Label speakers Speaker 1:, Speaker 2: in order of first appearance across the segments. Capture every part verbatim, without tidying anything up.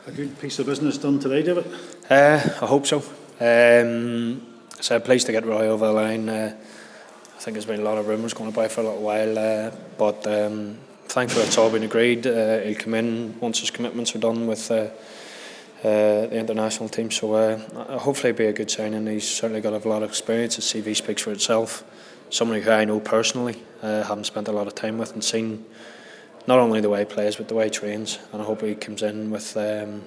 Speaker 1: A good piece of business done today, David?
Speaker 2: Uh, I hope so. Um, so I'm pleased to get Roy over the line. Uh, I think there's been a lot of rumours going about for a little while, uh, but um, thankfully it's all been agreed. Uh, he'll come in once his commitments are done with uh, uh, the international team. So uh, hopefully it'll be a good signing. He's certainly got a lot of experience. His C V speaks for itself. Somebody who I know personally, uh, haven't spent a lot of time with and seen not only the way he plays but the way he trains, and I hope he comes in with um,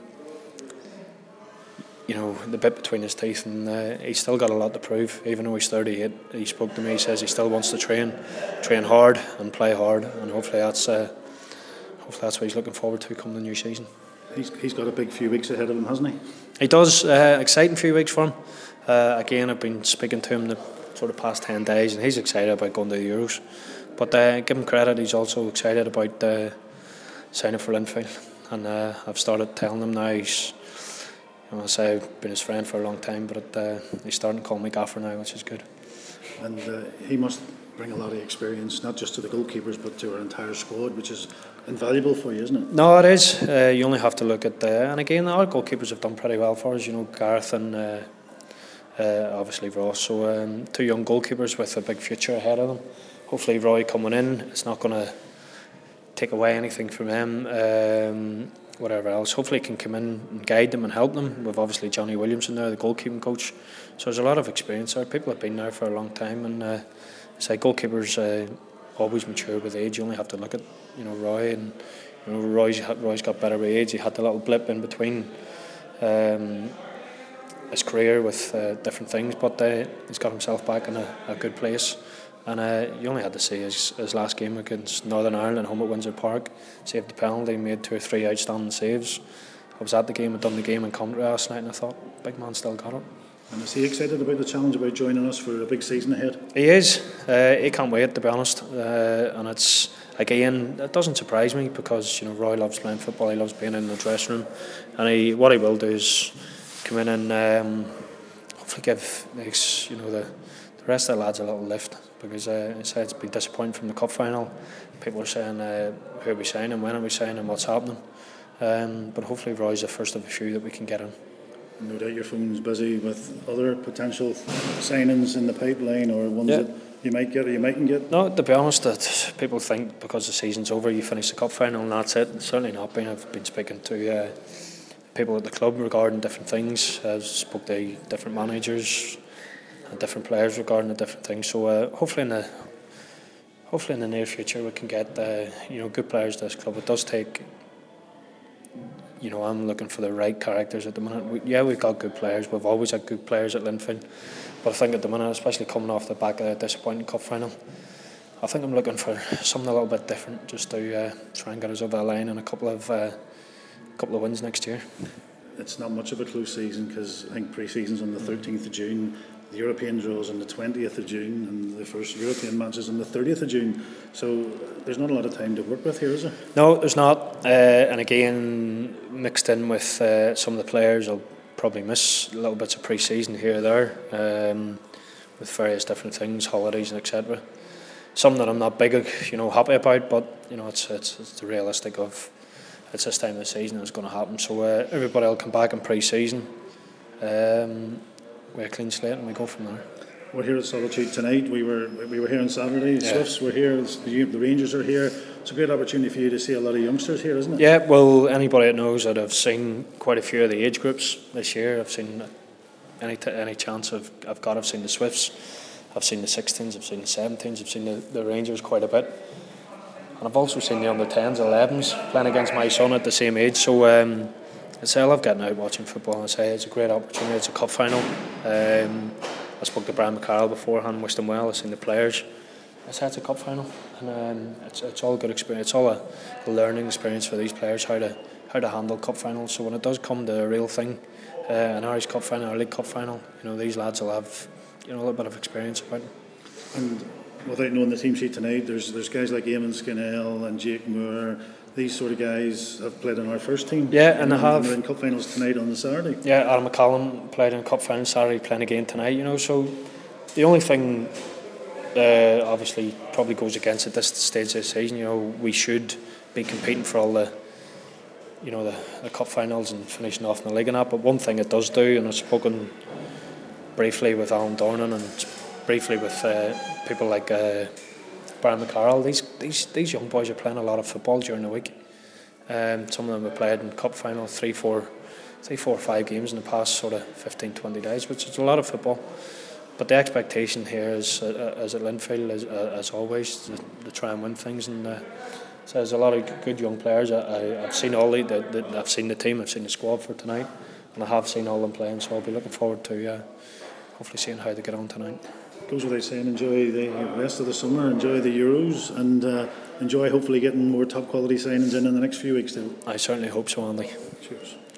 Speaker 2: you know, the bit between his teeth, and uh, he's still got a lot to prove. Even though he's thirty-eight, he spoke to me, he says he still wants to train train hard and play hard, and hopefully that's uh, hopefully that's what he's looking forward to come the new season.
Speaker 1: He's, he's got a big few weeks ahead of him, hasn't he?
Speaker 2: He does. Uh, exciting few weeks for him. Uh, again, I've been speaking to him the sort of past ten days, and he's excited about going to the Euros. But uh, give him credit, he's also excited about uh, signing for Linfield, and uh, I've started telling him now he's, you know, I say I've been his friend for a long time, but uh, he's starting to call me gaffer now, which is good.
Speaker 1: And uh, he must bring a lot of experience, not just to the goalkeepers, but to our entire squad, which is invaluable for you, isn't it?
Speaker 2: No, it is. Uh, you only have to look at, uh, and again, our goalkeepers have done pretty well for us. You know, Gareth and uh, uh, obviously Ross. So um, two young goalkeepers with a big future ahead of them. Hopefully Roy coming in, it's not going to take away anything from him, um, whatever else. Hopefully he can come in and guide them and help them. We've obviously Johnny Williamson there, the goalkeeping coach. So there's a lot of experience there. People have been there for a long time, and uh, I say goalkeepers uh, always mature with age. You only have to look at, you know, Roy, and you know Roy's, Roy's got better with age. He had the little blip in between um, his career with uh, different things, but uh, he's got himself back in a, a good place. And uh, you only had to see his, his last game against Northern Ireland home at Windsor Park. Saved the penalty, made two or three outstanding saves. I was at the game, I'd done the game in Coventry last night, and I thought, big man still got it.
Speaker 1: And is he excited about the challenge about joining us for a big season ahead?
Speaker 2: He is. Uh, he can't wait, to be honest. Uh, and it's, again, it doesn't surprise me, because you know Roy loves playing football, he loves being in the dressing room. And he, what he will do is come in and um, hopefully give you know the, the rest of the lads a little lift. Because uh, it's been disappointing from the cup final. People are saying uh, who are we signing, when are we signing, what's happening. Um, but hopefully Roy's the first of a few that we can get in.
Speaker 1: No doubt your phone's busy with other potential signings in the pipeline, or ones
Speaker 2: yeah.
Speaker 1: that you might get or you mightn't get.
Speaker 2: No, to be honest, that people think because the season's over you finish the cup final and that's it. It's certainly not been. I've been speaking to uh, people at the club regarding different things. I've spoke to different managers and different players regarding the different things. So uh, hopefully in the hopefully in the near future we can get uh, you know good players to this club. It does take. You know, I'm looking for the right characters at the minute. We, yeah, we've got good players. We've always had good players at Linfield, but I think at the minute, especially coming off the back of a disappointing cup final, I think I'm looking for something a little bit different, just to uh, try and get us over the line in a couple of uh, couple of wins next year.
Speaker 1: It's not much of a close season, because I think pre-season's on the thirteenth of June. The European draws on the twentieth of June, and the first European matches on the thirtieth of June. So there's not a lot of time to work with here, is there?
Speaker 2: No, there's not. Uh, and again, mixed in with uh, some of the players, I'll probably miss little bits of pre-season here or there, um, with various different things, holidays and et cetera. Some that I'm not big, you know, happy about, but you know, it's it's, it's the realistic of it's this time of the season it's going to happen. So uh, everybody will come back in pre-season. Um, We're a clean slate and we go from there.
Speaker 1: We're here at Solitude tonight. We were we were here on Saturday. The
Speaker 2: yeah.
Speaker 1: Swifts were here. The, the Rangers are here. It's a great opportunity for you to see a lot of youngsters here, isn't it?
Speaker 2: Yeah. Well, anybody that knows that I've seen quite a few of the age groups this year. I've seen any t- any chance I've I've got. I've seen the Swifts. I've seen the sixteens. I've seen the seventeens. I've seen the, the Rangers quite a bit. And I've also seen the under tens, elevens playing against my son at the same age. So. Um, I say I love getting out watching football. I say it's a great opportunity. It's a cup final. Um, I spoke to Brian McCarroll beforehand, wished him well. I've seen the players. I say it's a cup final, and um, it's it's all a good experience. It's all a, a learning experience for these players how to how to handle cup finals. So when it does come to a real thing, uh, an Irish Cup final, or a League Cup final, you know these lads will have you know a little bit of experience about it.
Speaker 1: And without knowing the team sheet tonight, there's there's guys like Eamon Skinnell and Jake Moore. These sort of guys have played in our first team.
Speaker 2: Yeah, and
Speaker 1: they
Speaker 2: have.
Speaker 1: They're in cup finals tonight on the Saturday.
Speaker 2: Yeah, Adam McCallum played in cup final Saturday, playing again tonight. You know, so the only thing, uh, obviously, probably goes against at this stage of the season. You know, we should be competing for all the you know the, the cup finals and finishing off in the league and that. But one thing it does do, and I've spoken briefly with Alan Dornan and briefly with uh, people like uh, Brian McCarroll. These these these young boys are playing a lot of football during the week. Um, some of them have played in cup final three, four, three, four, five games in the past sort of fifteen, twenty days, which is a lot of football. But the expectation here is, uh, as at Linfield, is, uh, as always, to, to try and win things. And uh, so there's a lot of good young players. I, I, I've seen all the, the, the, I've seen the team, I've seen the squad for tonight, and I have seen all them playing. So I'll be looking forward to uh, hopefully seeing how they get on tonight.
Speaker 1: Goes without saying, enjoy the rest of the summer, enjoy the Euros, and uh, enjoy hopefully getting more top quality signings in in the next few weeks too.
Speaker 2: I certainly hope so, Andy.
Speaker 1: Cheers.